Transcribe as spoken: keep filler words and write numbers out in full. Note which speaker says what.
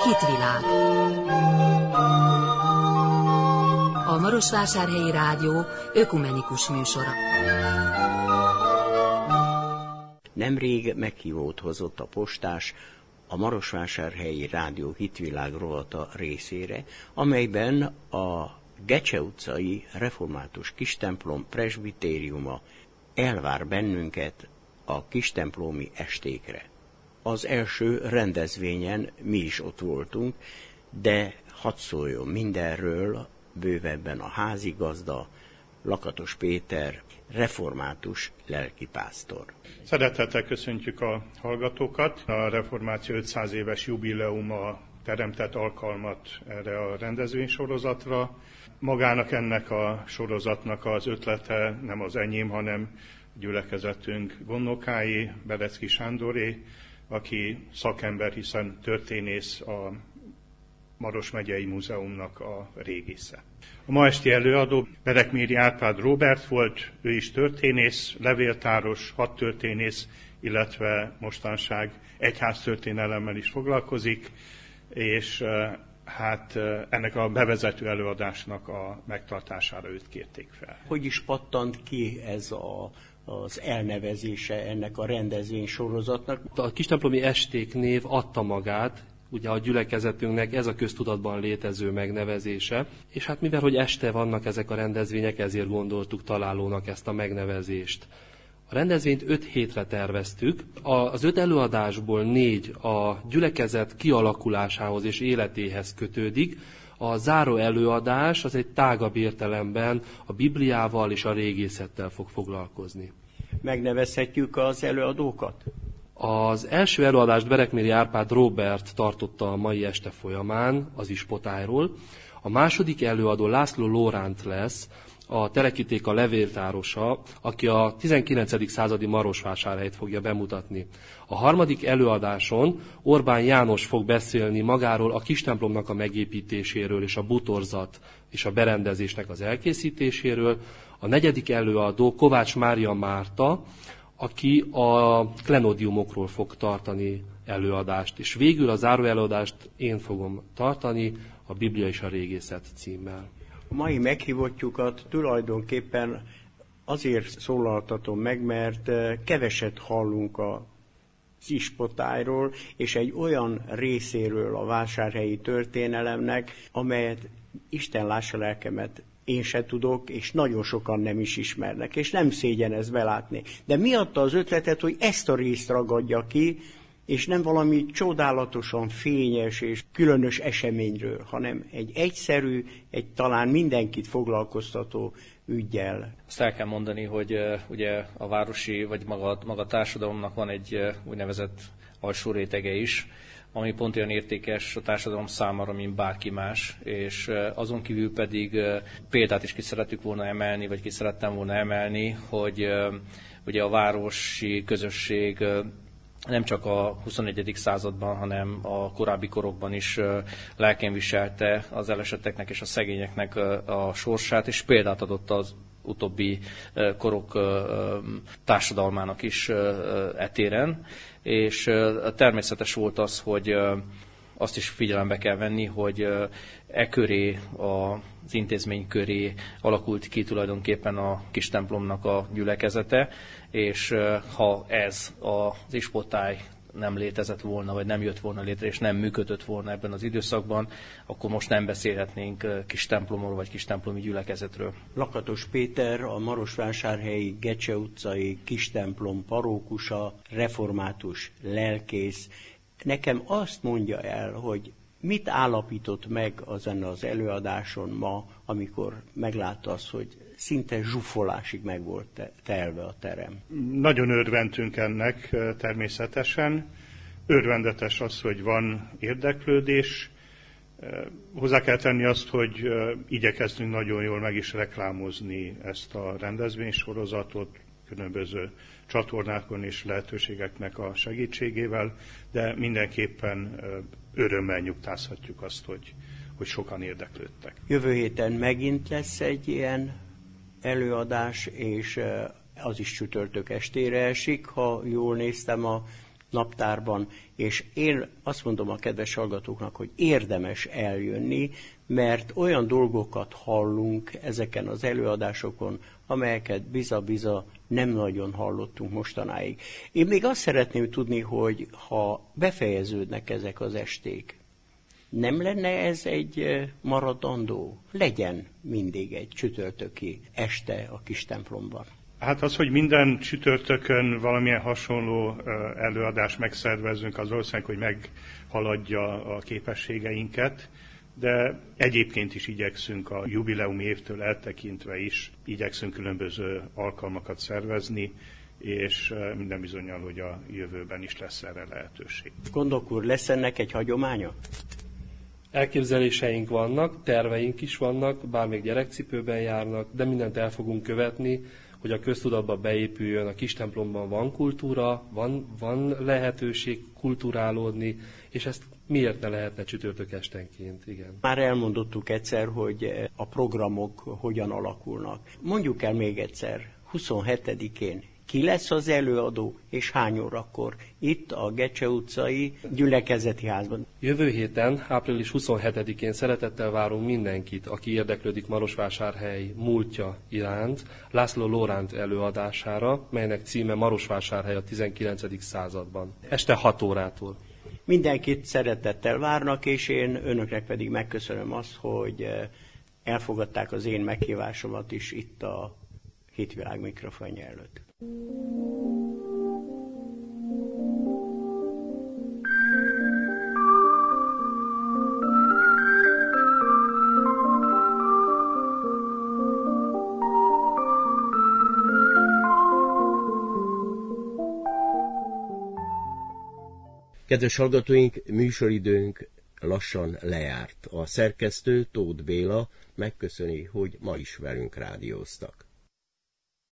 Speaker 1: Hitvilág. A Marosvásárhelyi Rádió ökumenikus műsora.
Speaker 2: Nemrég meghívót hozott a postás a Marosvásárhelyi Rádió Hitvilág rovata részére, amelyben a Gecse utcai református kistemplom presbitériuma elvár bennünket a kistemplomi estékre. Az első rendezvényen mi is ott voltunk, de hadd szóljon mindenről bővebben a házigazda, Lakatos Péter, református lelkipásztor.
Speaker 3: Szeretettel köszöntjük a hallgatókat. A reformáció ötszáz éves jubileuma teremtett alkalmat erre a rendezvénysorozatra. Magának ennek a sorozatnak az ötlete nem az enyém, hanem gyülekezetünk gondnokái, Berecki Sándoré, aki szakember, hiszen történész, a Maros megyei múzeumnak a régésze. A ma esti előadó Berekméri Árpád Róbert volt, ő is történész, levéltáros, hadtörténész, illetve mostanság egyháztörténelemmel is foglalkozik, és hát ennek a bevezető előadásnak a megtartására őt kérték fel.
Speaker 2: Hogy is pattant ki ez a az elnevezése ennek a rendezvény sorozatnak?
Speaker 4: A kistemplomi esték név adta magát, ugye a gyülekezetünknek ez a köztudatban létező megnevezése, és hát mivel, hogy este vannak ezek a rendezvények, ezért gondoltuk találónak ezt a megnevezést. A rendezvényt öt hétre terveztük, az öt előadásból négy a gyülekezet kialakulásához és életéhez kötődik. A záró előadás az egy tágabb értelemben a Bibliával és a régészettel fog foglalkozni.
Speaker 2: Megnevezhetjük az előadókat?
Speaker 4: Az első előadást Berekméri Árpád Róbert tartotta a mai este folyamán, az Ispotályról. A második előadó László Lóránt lesz, a Telekitéka levéltárosa, aki a tizenkilencedik századi Marosvásárhelyt fogja bemutatni. A harmadik előadáson Orbán János fog beszélni magáról a kistemplomnak a megépítéséről és a butorzat és a berendezésnek az elkészítéséről. A negyedik előadó Kovács Mária Márta, aki a klenodiumokról fog tartani előadást. És végül a záró előadást én fogom tartani, a Biblia és a régészet címmel.
Speaker 2: A mai meghívottjukat tulajdonképpen azért szólaltatom meg, mert keveset hallunk az Ispotályról, és egy olyan részéről a vásárhelyi történelemnek, amelyet Isten lássa lelkemet, én se tudok, és nagyon sokan nem is ismernek, és nem szégyen ez belátni. De mi adta az ötletet, hogy ezt a részt ragadja ki, és nem valami csodálatosan fényes és különös eseményről, hanem egy egyszerű, egy talán mindenkit foglalkoztató üggyel.
Speaker 5: Azt el kell mondani, hogy uh, ugye a városi, vagy maga, maga a társadalomnak van egy uh, úgynevezett alsó rétege is, ami pont olyan értékes a társadalom számára, mint bárki más, és uh, azon kívül pedig uh, példát is ki szerettük volna emelni, vagy ki szerettem volna emelni, hogy uh, ugye a városi közösség uh, nem csak a huszonegyedik században, hanem a korábbi korokban is lelkén viselte az elesetteknek és a szegényeknek a sorsát, és példát adott az utóbbi korok társadalmának is etéren. És természetes volt az, hogy azt is figyelembe kell venni, hogy e köré, az intézmény köré alakult ki tulajdonképpen a kis templomnak a gyülekezete, és ha ez az Ispotály nem létezett volna, vagy nem jött volna létre, és nem működött volna ebben az időszakban, akkor most nem beszélhetnénk kis templomról, vagy kis templomi gyülekezetről.
Speaker 2: Lakatos Péter, a Marosvásárhelyi Gecse utcai kistemplom parókusa, református lelkész. Nekem azt mondja el, hogy mit állapított meg azon az előadáson ma, amikor meglátta azt, hogy szinte zsúfolásig meg volt telve a terem.
Speaker 3: Nagyon örvendtünk ennek természetesen. Örvendetes az, hogy van érdeklődés. Hozzá kell tenni azt, hogy igyekeztünk nagyon jól meg is reklámozni ezt a rendezvénysorozatot, különböző csatornákon és lehetőségeknek a segítségével, de mindenképpen örömmel nyugtázhatjuk azt, hogy, hogy sokan érdeklődtek.
Speaker 2: Jövő héten megint lesz egy ilyen előadás, és az is csütörtök estére esik, ha jól néztem a naptárban, és én azt mondom a kedves hallgatóknak, hogy érdemes eljönni, mert olyan dolgokat hallunk ezeken az előadásokon, amelyeket biza-biza nem nagyon hallottunk mostanáig. Én még azt szeretném tudni, hogy ha befejeződnek ezek az esték, nem lenne ez egy maradandó? Legyen mindig egy csütörtöki este a kis templomban.
Speaker 3: Hát az, hogy minden csütörtökön valamilyen hasonló előadást megszervezünk, az valószínűleg, hogy meghaladja a képességeinket, de egyébként is igyekszünk a jubileumi évtől eltekintve is, igyekszünk különböző alkalmakat szervezni, és minden bizonnyal, hogy a jövőben is lesz erre lehetőség.
Speaker 2: Gondok úr, lesz ennek egy hagyománya?
Speaker 4: Elképzeléseink vannak, terveink is vannak, bár még gyerekcipőben járnak, de mindent el fogunk követni, hogy a köztudatba beépüljön, a kis templomban van kultúra, van, van lehetőség kulturálódni, és ezt miért ne lehetne csütörtök estenként, igen.
Speaker 2: Már elmondottuk egyszer, hogy a programok hogyan alakulnak. Mondjuk el még egyszer, huszonhetedikén ki lesz az előadó, és hány órakor? Itt a Gecse utcai gyülekezeti házban.
Speaker 4: Jövő héten, április huszonhetedikén szeretettel várunk mindenkit, aki érdeklődik Marosvásárhely múltja iránt, László Lóránt előadására, melynek címe Marosvásárhely a tizenkilencedik században. Este hat órától.
Speaker 2: Mindenkit szeretettel várnak, és én önöknek pedig megköszönöm azt, hogy elfogadták az én meghívásomat is itt a Hitvilág mikrofonja előtt.
Speaker 6: Kedves hallgatóink, műsoridőnk lassan lejárt. A szerkesztő Tóth Béla megköszöni, hogy ma is velünk rádióztak.